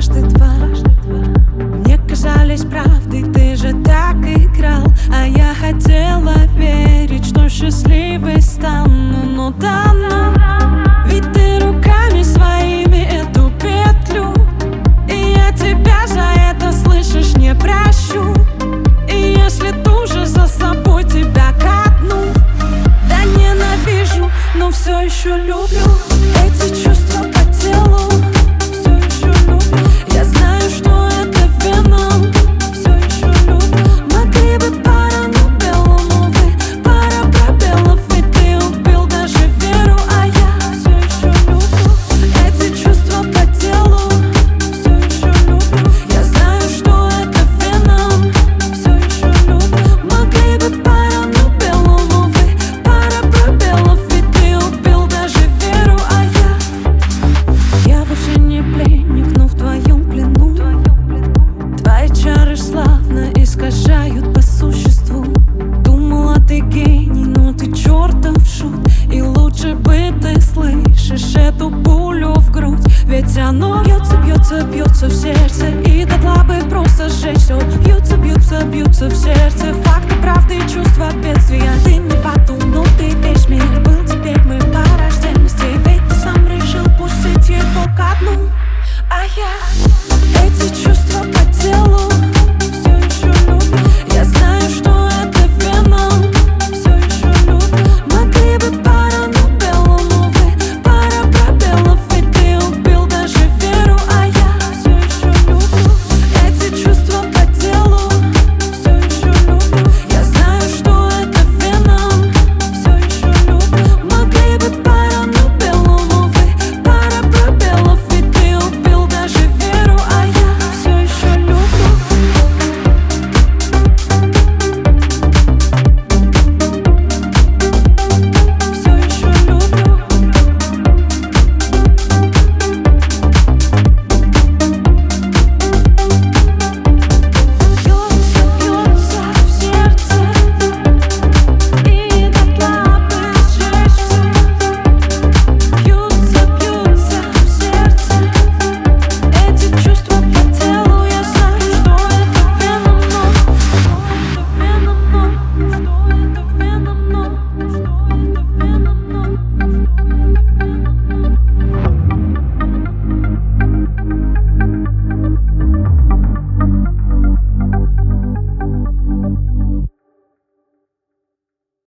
дважды два мне казались правдой, ты же так играл. А я хотела верить, что счастливой стану. Но да, ведь ты руками своими эту петлю, и я тебя за это, слышишь, не прощу. И если туже за собой тебя катну, да ненавижу, но все еще люблю. Эти чувства по телу все еще люблю. Я знаю, что это вином. Все еще люблю. Могли бы пара, но белому вы пара пробелов, и ты убил даже веру, а я все еще люблю. Эти чувства по телу все еще люблю. Я знаю, что это вином. Все еще люблю. Могли бы пара, но белому вы пара пробелов, и ты убил даже веру, а я вовсе не пленник, но в твоем плену. Твои чары славно искажают по существу. Думала, ты гений, но ты чертов шут. И лучше бы ты слышишь эту пулю в грудь. Ведь оно бьется, бьется, бьется в сердце, и дотла бы просто сжечь все. Бьются, бьются, бьются в сердце факты, правды и чувства бедствия. Ты не подумай.